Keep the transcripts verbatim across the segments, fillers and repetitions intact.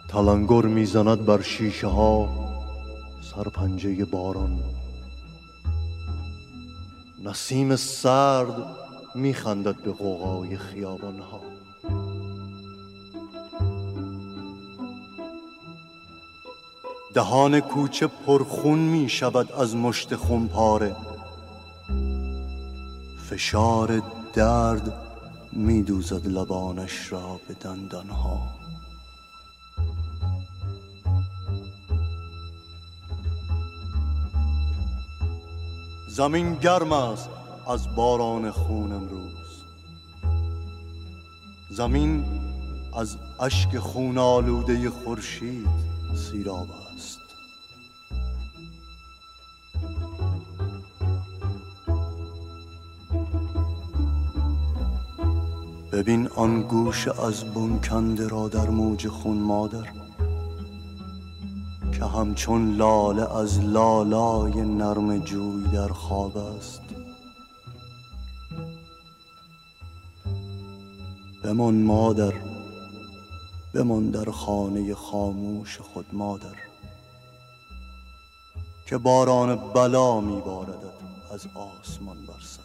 تلنگر میزند بر شیشه ها سرپنجه باران. نسیم سرد میخندد به غوغای خیابان ها. دهان کوچه پرخون می شود از مشت خونپاره. فشار درد می دوزد لبانش را به دندان ها. زمین گرم است از باران خون امروز. زمین از اشک خون آلوده خورشید سیراب است. ببین آن گوش از بن کنده را در موج خون مادر، که همچون لاله از لالای نرم جوی در خواب است. بمان مادر، بمان در خانه خاموش خود مادر، که باران بلا میباردد از آسمان بر سر.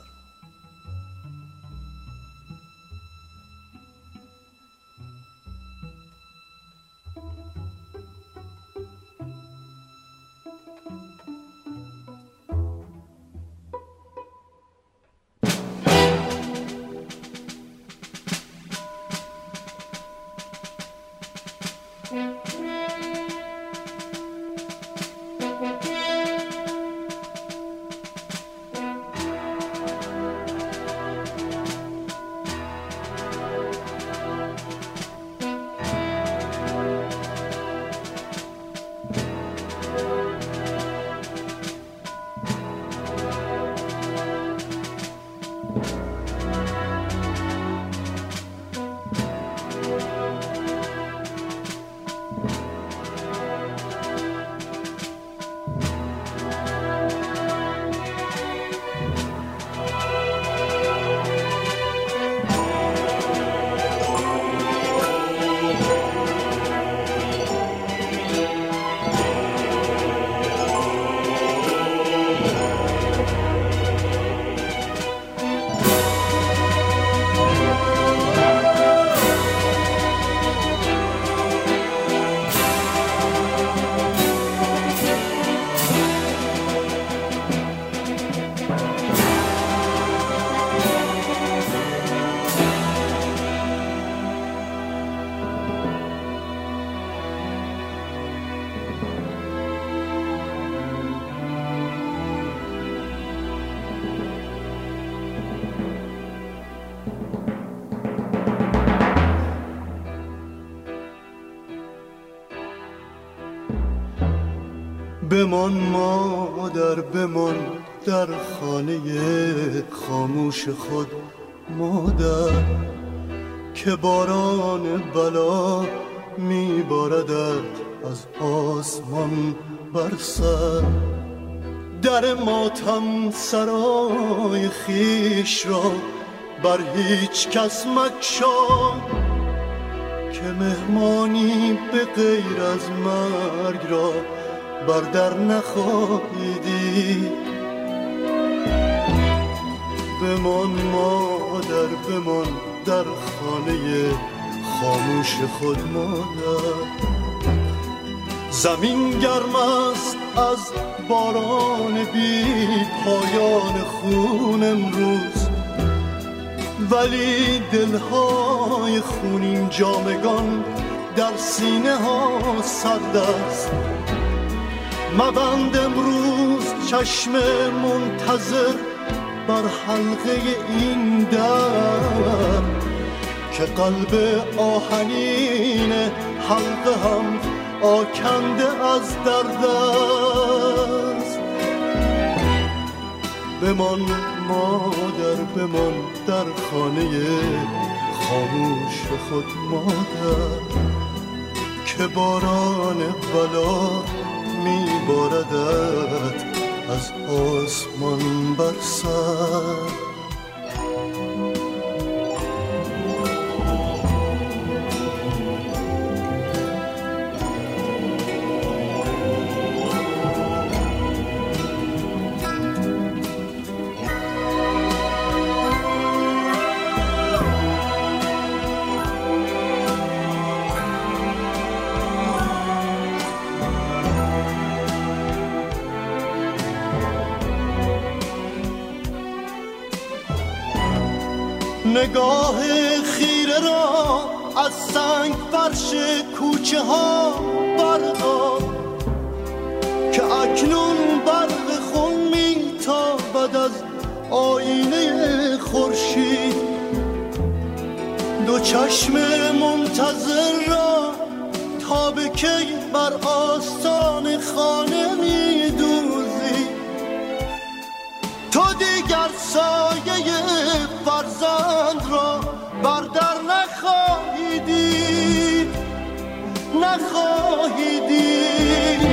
بمان مادر، بمان در خانه خاموش خود مادر، که باران بلا میباردد از آسمان بر سر. در ماتم سرای خیش را بر هیچ کس مگشا، که مهمانی به غیر از مرگ را بر در نخواهی دید. بمان مادر، بمان در خانه خاموش خود مادر. زمین گرم است از باران بی پایان خون امروز، ولی دلهای خونین جامگان در سینه ها سرد است. مبند امروز چشم منتظر بر حلقه این در، که قلب آهنین حلقه هم آکنده از درد است. بمان مادر، بمان در خانه خاموش خود مادر، که باران بلا میباردد از آسمان بر سر. نگاه خیره را از سنگ فرش کوچه ها بردار که اکنون برق خون میتابد از آینه خورشید. دو چشم منتظر را تا به کی بر آستان خانه میدوزی؟ تو دیگر سایه فرزند را بر در نخواهی دید، نخواهی دید،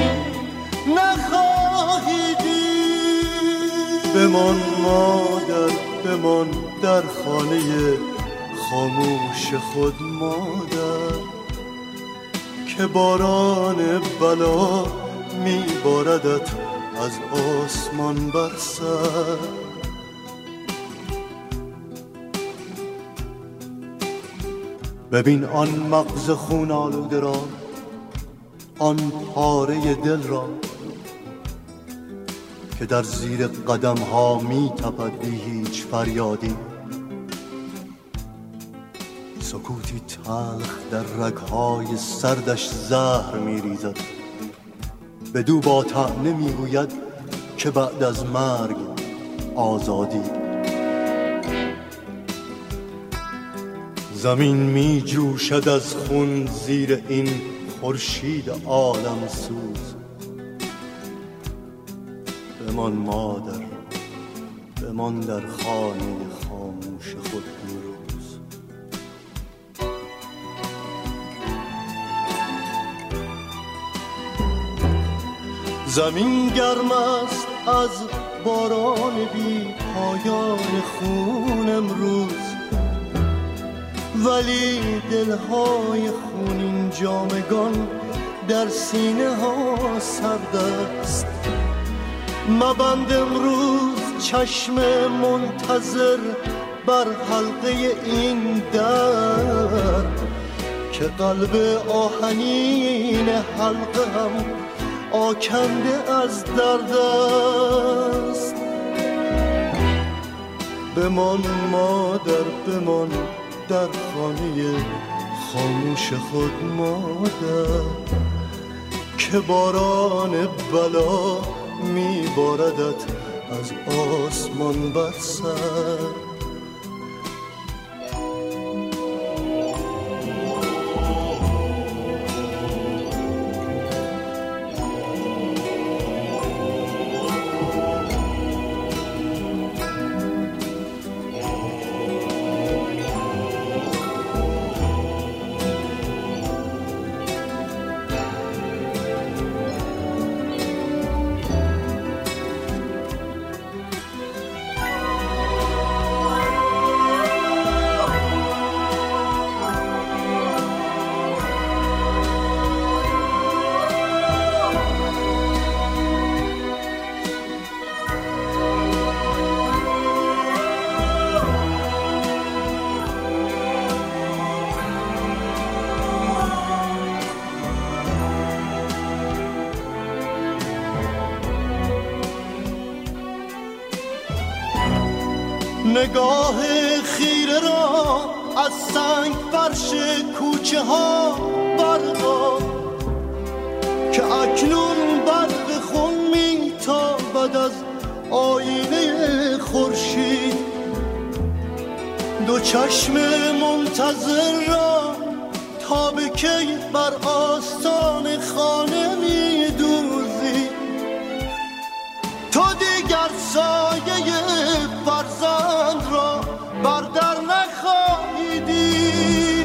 نخواهی دید. بمان مادر، بمان در خانه خاموش خود مادر، که باران بلا میباردت از آسمان بر سر. ببین آن مغز خون آلوده را، آن پاره دل را که در زیر قدم ها می تپد بی هیچ فریادی. سکوتی تلخ در رگهای سردش زهر می ریزد، بدو با طعنه می گوید که بعد از مرگ آزادی. زمین می جوشد از خون زیر این خورشید عالم سوز. بمان مادر، بمان در خانه خاموش خود امروز. زمین گرم است از باران بی پایان خون امروز، ولی دلهای خونین جامگان در سینه ها سرد است. مبند امروز چشم منتظر بر حلقه این در، که قلب آهنین حلقه هم آکنده از درد است. بمان مادر، بمان در خانه خاموش خود مادر، که باران بلا میباردت از آسمان بر سر. نگاه خیره را از سنگ فرش کوچه ها بردار که اکنون برق خون میتابد از آینه خورشید. دو چشم منتظر را تا به کی بر آستان خانه میدوزی؟ تو دیگر سایه فرزند را بر در نخواهی دید،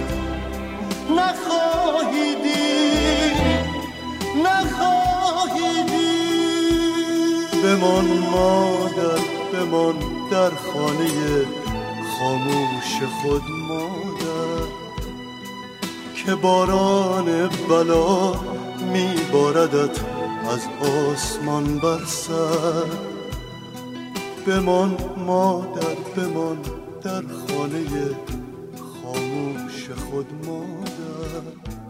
نخواهی دید، نخواهی دید. بمان مادر، بمان در خانه خاموش خود مادر، که باران بلا میباردت از آسمان بر سر. بمان مادر، بمان در خانه خاموش خود مادر.